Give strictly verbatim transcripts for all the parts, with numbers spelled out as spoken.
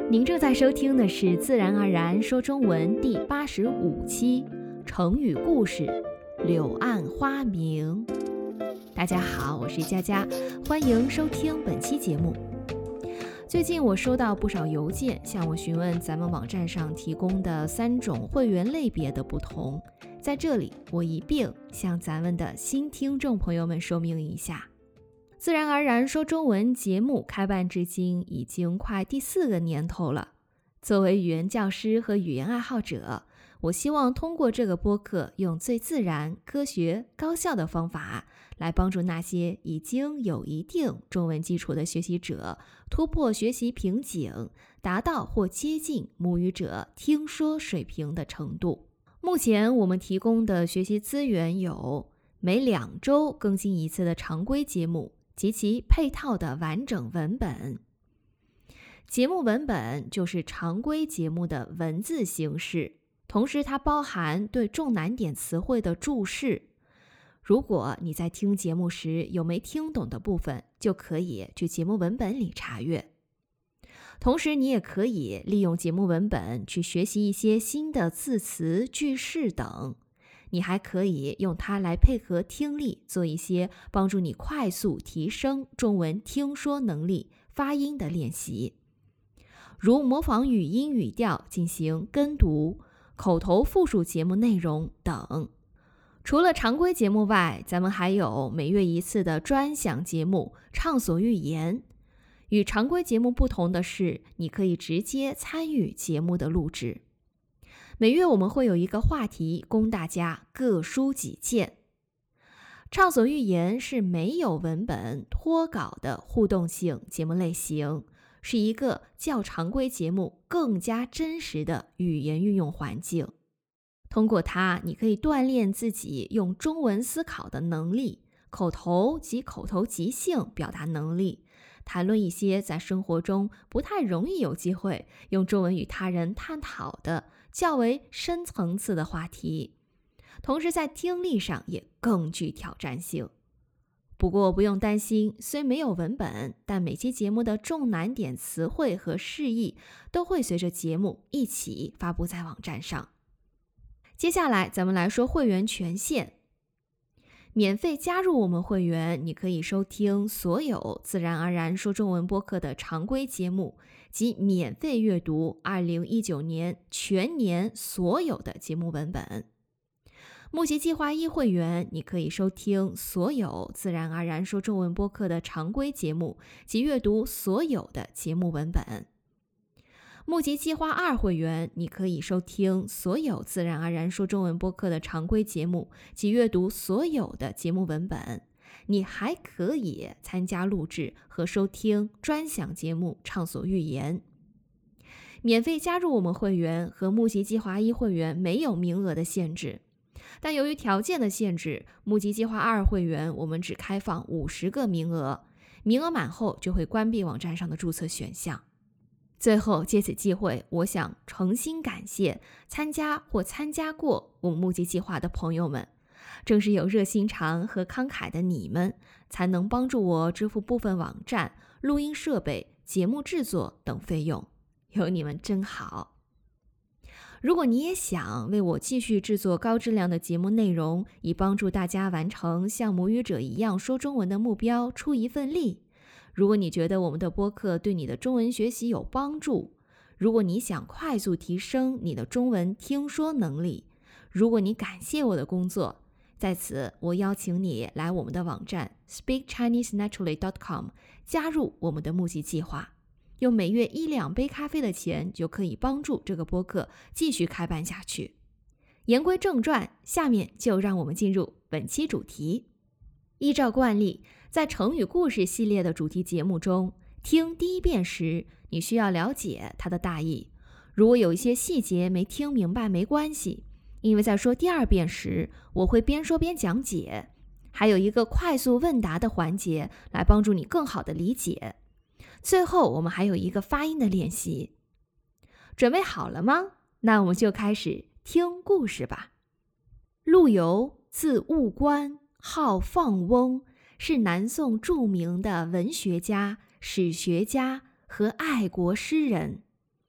您正在收听的是自然而然说中文第八十五期成语故事柳暗花明。大家好，我是佳佳，欢迎收听本期节目。最近我收到不少邮件，向我询问咱们网站上提供的三种会员类别的不同，在这里我一并向咱们的新听众朋友们说明一下。自然而然说中文节目开办至今已经快第四个年头了。作为语言教师和语言爱好者，我希望通过这个播客，用最自然、科学、高效的方法来帮助那些已经有一定中文基础的学习者突破学习瓶颈，达到或接近母语者听说水平的程度。目前我们提供的学习资源有每两周更新一次的常规节目及其配套的完整文本。节目文本就是常规节目的文字形式，同时它包含对重难点词汇的注释。如果你在听节目时有没听懂的部分，就可以去节目文本里查阅。同时你也可以利用节目文本去学习一些新的字词、句式等。你还可以用它来配合听力，做一些帮助你快速提升中文听说能力、发音的练习，如模仿语音语调进行跟读、口头复述节目内容等。除了常规节目外，咱们还有每月一次的专享节目《畅所欲言》。与常规节目不同的是，你可以直接参与节目的录制。每月我们会有一个话题供大家各抒己见。畅所欲言是没有文本脱稿的互动性节目类型，是一个较常规节目更加真实的语言运用环境。通过它，你可以锻炼自己用中文思考的能力，口头及口头即兴表达能力，谈论一些在生活中不太容易有机会用中文与他人探讨的较为深层次的话题，同时在听力上也更具挑战性。不过不用担心，虽没有文本，但每期节目的重难点词汇和释义都会随着节目一起发布在网站上。接下来咱们来说会员权限。免费加入我们会员，你可以收听所有自然而然说中文播客的常规节目，及免费阅读二零一九年全年所有的节目文本。募集计划一会员，你可以收听所有自然而然说中文播客的常规节目及阅读所有的节目文本。募集计划二会员，你可以收听所有自然而然说中文播客的常规节目及阅读所有的节目文本。你还可以参加录制和收听专享节目《畅所欲言》。免费加入我们会员和募集计划一会员没有名额的限制，但由于条件的限制，募集计划二会员我们只开放五十个名额，名额满后就会关闭网站上的注册选项。最后借此机会，我想诚心感谢参加或参加过我们募集计划的朋友们，正是有热心肠和慷慨的你们，才能帮助我支付部分网站、录音设备、节目制作等费用，有你们真好。如果你也想为我继续制作高质量的节目内容，以帮助大家完成像母语者一样说中文的目标，出一份力，如果你觉得我们的播客对你的中文学习有帮助，如果你想快速提升你的中文听说能力，如果你感谢我的工作，在此我邀请你来我们的网站 speak chinese naturally dot com 加入我们的募集计划，用每月一两杯咖啡的钱就可以帮助这个播客继续开办下去。言归正传，下面就让我们进入本期主题。依照惯例，在成语故事系列的主题节目中，听第一遍时，你需要了解它的大意。如果有一些细节没听明白没关系，因为在说第二遍时，我会边说边讲解，还有一个快速问答的环节来帮助你更好的理解。最后我们还有一个发音的练习。准备好了吗？那我们就开始听故事吧。陆游字务观，号放翁，是南宋著名的文学家、史学家和爱国诗人。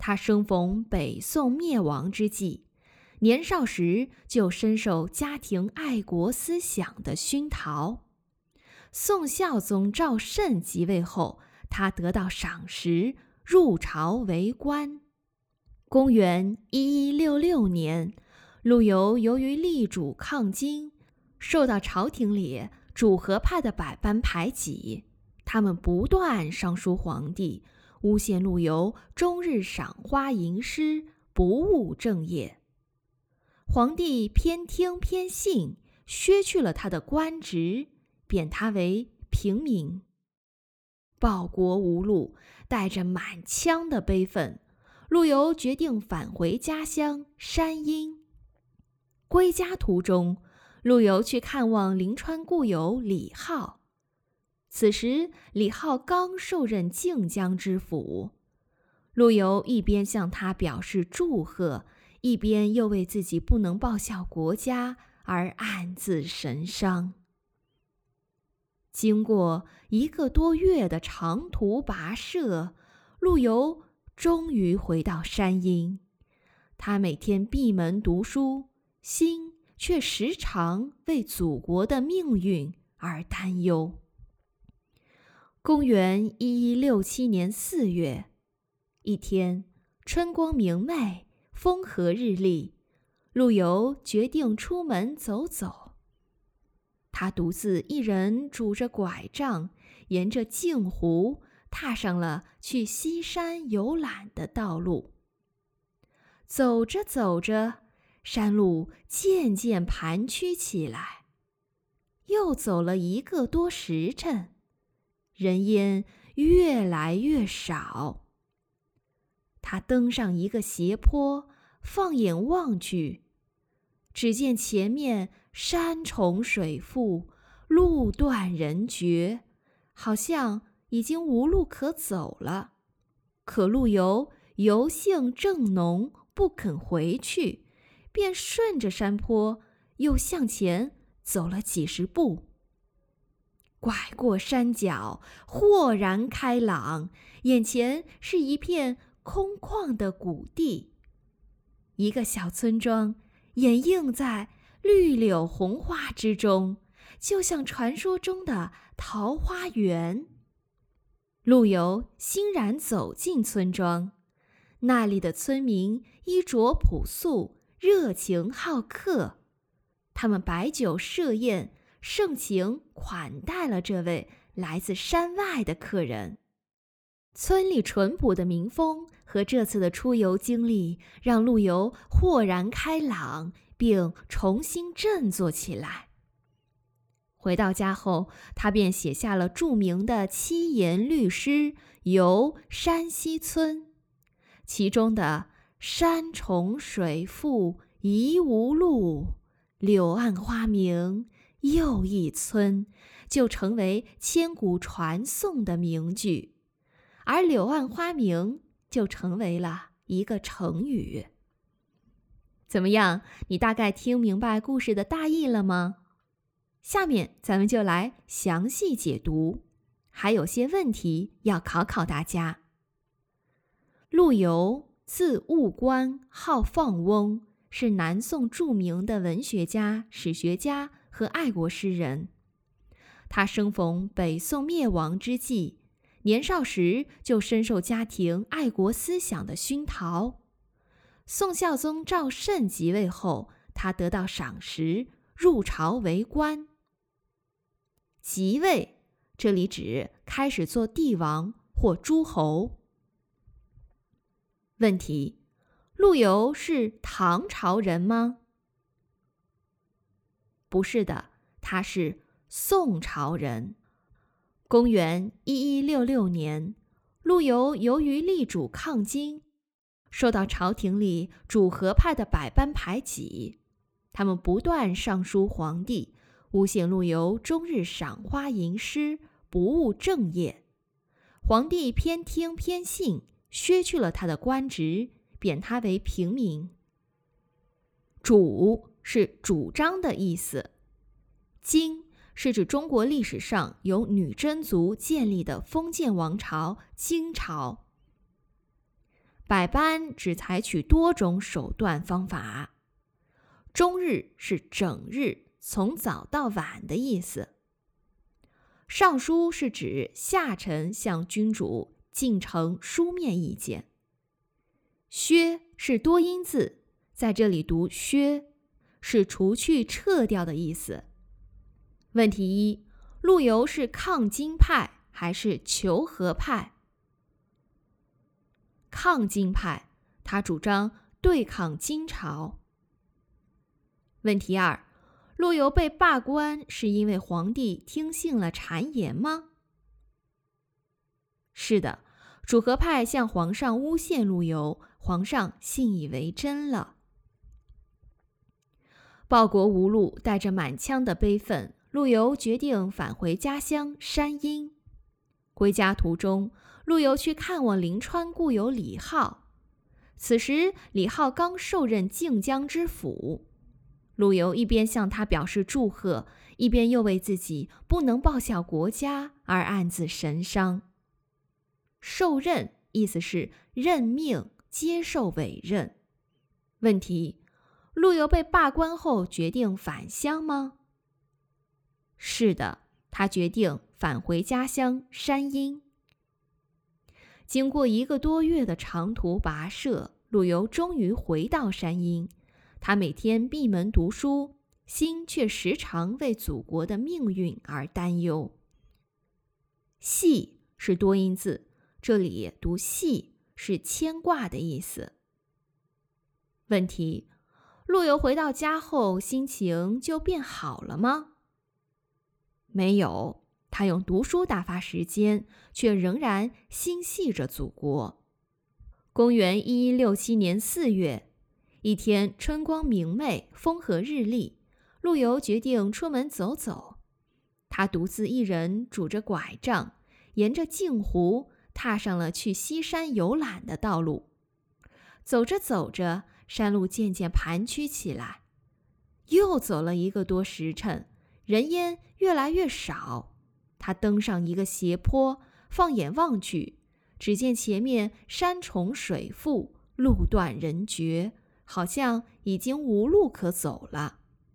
他生逢北宋灭亡之际，年少时就深受家庭爱国思想的熏陶。宋孝宗赵慎即位后，他得到赏识，入朝为官。公元一一六六年，陆游由于力主抗金，受到朝廷里主和派的百般排挤，他们不断上书皇帝，诬陷陆游终日赏花吟诗，不务正业。皇帝偏听偏信，削去了他的官职，贬他为平民。报国无路，带着满腔的悲愤，陆游决定返回家乡山阴。归家途中，陆游去看望临川故友李浩。此时李浩刚受任靖江知府，陆游一边向他表示祝贺，一边又为自己不能报效国家而暗自神伤。经过一个多月的长途跋涉，陆游终于回到山阴。他每天闭门读书，心却时常为祖国的命运而担忧。公元一一六七年四月，一天春光明媚，风和日丽，陆游决定出门走走。他独自一人拄着拐杖，沿着镜湖踏上了去西山游览的道路。走着走着，山路渐渐盘曲起来，又走了一个多时辰，人烟越来越少。他登上一个斜坡，放眼望去，只见前面山重水复，路断人绝，好像已经无路可走了。可陆游游性正浓，不肯回去，便顺着山坡又向前走了几十步。拐过山脚，豁然开朗，眼前是一片空旷的谷地，一个小村庄掩映在绿柳红花之中，就像传说中的桃花源。陆游欣然走进村庄，那里的村民衣着朴素，热情好客，他们摆酒设宴，盛情款待了这位来自山外的客人。村里淳朴的民风和这次的出游经历，让陆游豁然开朗，并重新振作起来。回到家后，他便写下了著名的七言律诗《游山西村》，其中的山重水复疑无路，柳暗花明又一村，就成为千古传颂的名句，而柳暗花明就成为了一个成语。怎么样，你大概听明白故事的大意了吗？下面咱们就来详细解读，还有些问题要考考大家。陆游字务观，号放翁，是南宋著名的文学家、史学家和爱国诗人。他生逢北宋灭亡之际，年少时就深受家庭爱国思想的熏陶。宋孝宗赵慎即位后，他得到赏识，入朝为官。即位，这里指开始做帝王或诸侯。问题：陆游是唐朝人吗？不是的，他是宋朝人。公元一一六六年，陆游由于力主抗金，受到朝廷里主和派的百般排挤，他们不断上书皇帝，诬陷陆游终日赏花吟诗，不务正业。皇帝偏听偏信，削去了他的官职，贬他为平民。主是主张的意思，金是指中国历史上由女真族建立的封建王朝金朝。 百般只采取多种手段方法。终日是整日，从早到晚的意思。上书是指下臣向君主进呈书面意见。削是多音字，在这里读削，是除去撤掉的意思。问题一，陆游是抗金派还是求和派？抗金派，他主张对抗金朝。问题二，陆游被罢官是因为皇帝听信了谗言吗？是的，主和派向皇上诬陷陆游，皇上信以为真了。报国无路，带着满腔的悲愤，陆游决定返回家乡山阴。归家途中，陆游去看望临川故友李浩。此时李浩刚受任靖江知府，陆游一边向他表示祝贺，一边又为自己不能报效国家而暗自神伤。受任意思是任命、接受委任。问题：陆游被罢官后决定返乡吗？是的，他决定返回家乡山阴。经过一个多月的长途跋涉，陆游终于回到山阴。他每天闭门读书，心却时常为祖国的命运而担忧。系是多音字，这里读系是牵挂的意思。问题：陆游回到家后，心情就变好了吗？没有，他用读书打发时间，却仍然心系着祖国。公元一一六七年四月，一天春光明媚，风和日丽，陆游决定出门走走。他独自一人拄着拐杖，沿着镜湖踏上了去西山游览的道路。走着走着，山路渐渐盘曲起来。又走了一个多时辰，人烟越来越少。他登上一个斜坡，放眼望去，只见前面山重水复，路断人绝，好像已经无路可走了。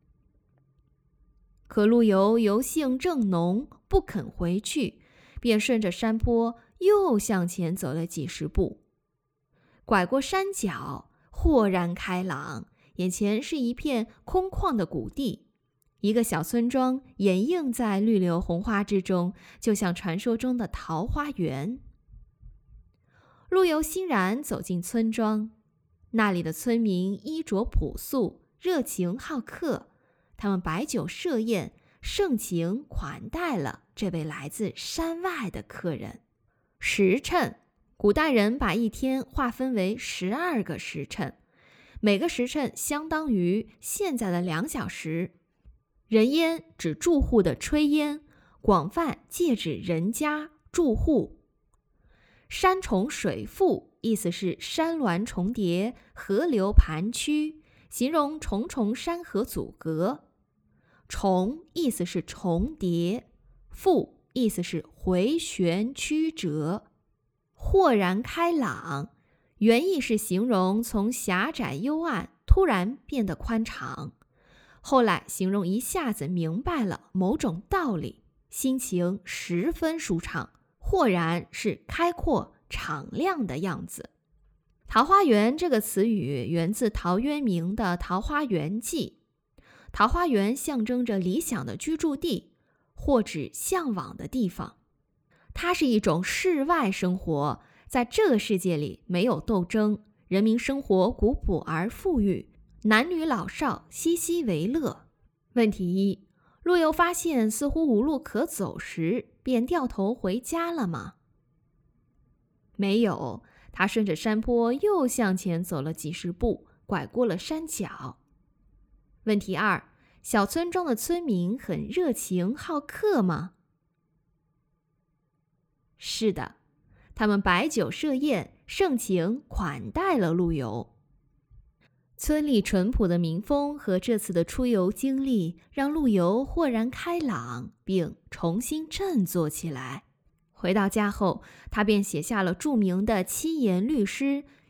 可陆游游性正浓，不肯回去，便顺着山坡又向前走了几十步。拐过山脚，豁然开朗，眼前是一片空旷的谷地，一个小村庄掩映在绿柳红花之中，就像传说中的桃花源。陆游欣然走进村庄，那里的村民衣着朴素，热情好客，他们摆酒设宴，盛情款待了这位来自山外的客人。时辰，古代人把一天划分为十二个时辰，每个时辰相当于现在的两小时。人烟指住户的炊烟，广泛借指人家住户。山重水复，意思是山峦重叠，河流盘曲，形容重重山河阻隔。重意思是重叠，复意思是回旋曲折。豁然开朗，原意是形容从狭窄幽暗突然变得宽敞，后来形容一下子明白了某种道理，心情十分舒畅。豁然是开阔敞亮的样子。桃花源这个词语源自陶渊明的《桃花源记》。桃花源象征着理想的居住地，或指向往的地方。它是一种世外生活，在这个世界里没有斗争，人民生活古朴而富裕，男女老少熙熙为乐。问题一，陆游发现似乎无路可走时，便掉头回家了吗？没有，他顺着山坡又向前走了几十步，拐过了山脚。问题二，小村庄的村民很热情好客吗？是的，他们摆酒设宴，盛情款待了陆游。村里淳朴的民风和这次的出游经历，让陆游豁然开朗，并重新振作起来。回到家后，他便写下了著名的七言律诗《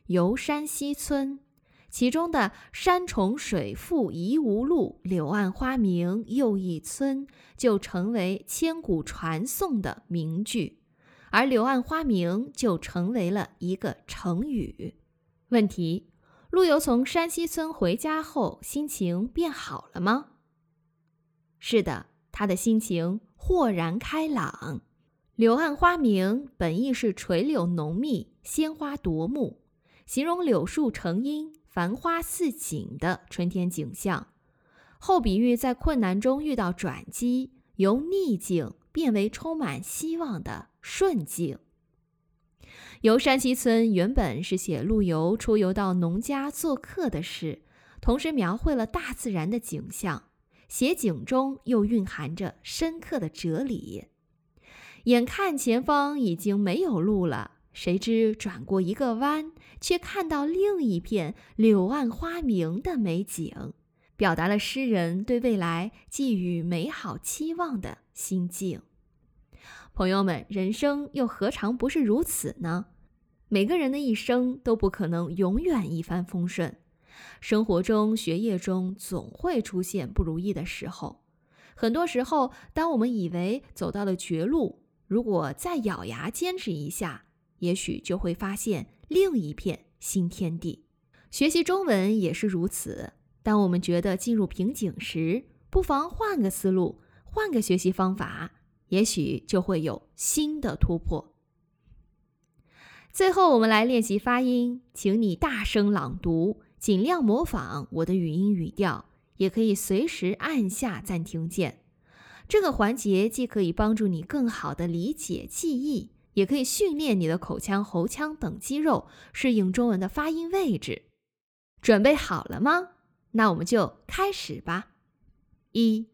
游山西村，其中的山重水复疑无路，柳暗花明又一村就成为千古传颂的名句，而柳暗花明就成为了一个成语。问题：陆游从山西村回家后，心情变好了吗？是的，他的心情豁然开朗。柳暗花明本意是垂柳浓密，鲜花夺目，形容柳树成荫，繁花似锦的春天景象。后比喻在困难中遇到转机，由逆境变为充满希望的顺境。游山西村原本是写陆游出游到农家做客的事，同时描绘了大自然的景象，写景中又蕴含着深刻的哲理。眼看前方已经没有路了，谁知转过一个弯，却看到另一片柳暗花明的美景，表达了诗人对未来寄予美好期望的心境。朋友们，人生又何尝不是如此呢？每个人的一生都不可能永远一帆风顺，生活中、学业中总会出现不如意的时候。很多时候，当我们以为走到了绝路，如果再咬牙坚持一下，也许就会发现另一片新天地。学习中文也是如此，当我们觉得进入瓶颈时，不妨换个思路，换个学习方法，也许就会有新的突破。最后我们来练习发音，请你大声朗读，尽量模仿我的语音语调，也可以随时按下暂停键。这个环节既可以帮助你更好地理解记忆，也可以训练你的口腔、喉腔等肌肉，适应中文的发音位置。准备好了吗？那我们就开始吧。一，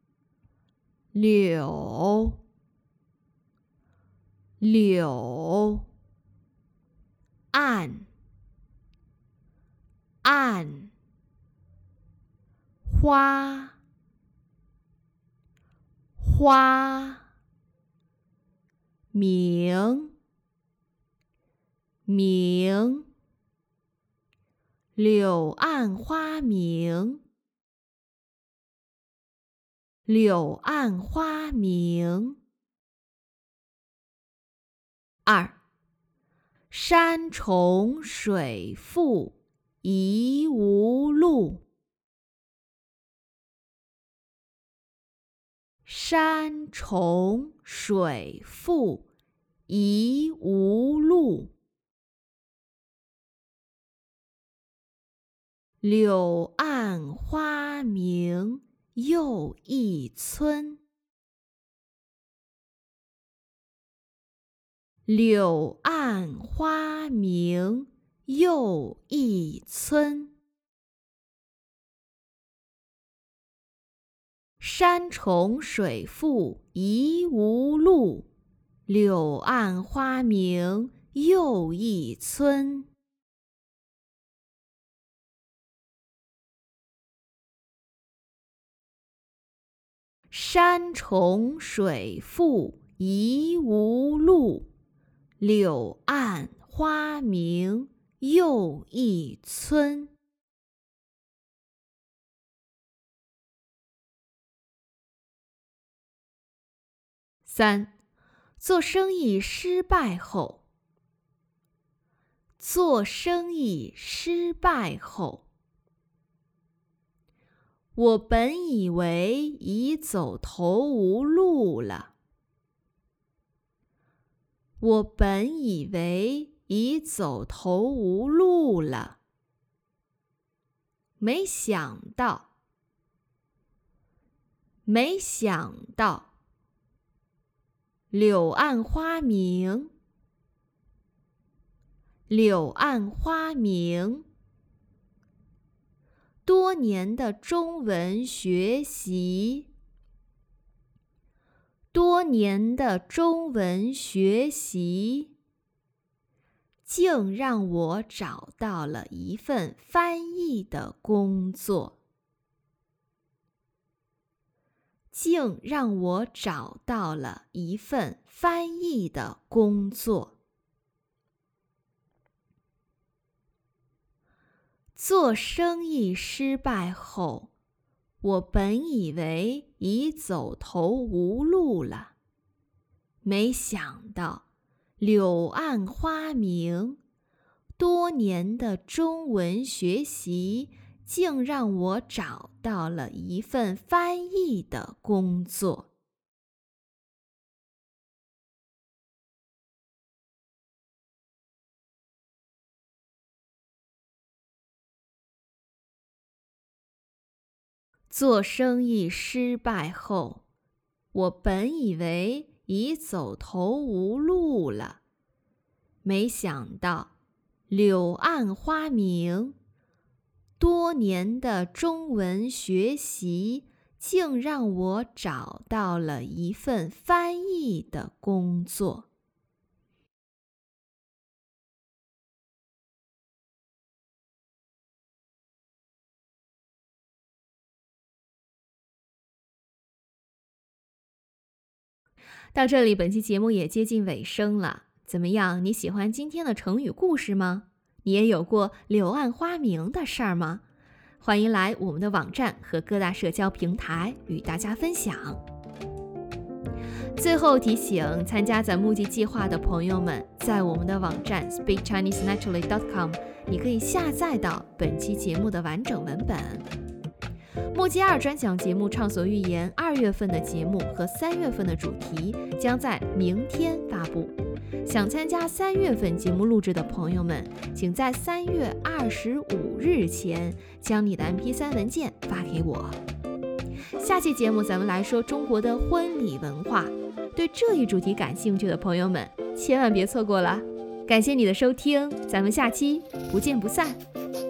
柳，柳，暗，暗，花，花，明，明，柳暗花明，柳暗花明。二，山重水复疑无路，山重水复疑无路，柳暗花明又一村，柳暗花明又一村。山重水复疑无路，柳暗花明又一村。山重水复疑无路，柳暗花明又一村。三，做生意失败后。做生意失败后，我本以为已走投无路了。我本以为已走投无路了，没想到，没想到，柳暗花明，柳暗花明。多年的中文学习，多年的中文学习，竟让我找到了一份翻译的工作，竟让我找到了一份翻译的工作。 做生意失败后，我本以为已走投无路了，没想到柳暗花明，多年的中文学习竟让我找到了一份翻译的工作。做生意失败后，我本以为已走投无路了，没想到柳暗花明，多年的中文学习竟让我找到了一份翻译的工作。到这里，本期节目也接近尾声了。怎么样？你喜欢今天的成语故事吗？你也有过柳暗花明的事儿吗？欢迎来我们的网站和各大社交平台与大家分享。最后提醒，参加咱募集计划的朋友们，在我们的网站 speak chinese naturally dot com， 你可以下载到本期节目的完整文本。墨迹二专享节目畅所欲言二月份的节目和三月份的主题将在明天发布。想参加三月份节目录制的朋友们，请在三月二十五日前将你的 M P 三 文件发给我。下期节目咱们来说中国的婚礼文化，对这一主题感兴趣的朋友们千万别错过了。感谢你的收听，咱们下期不见不散。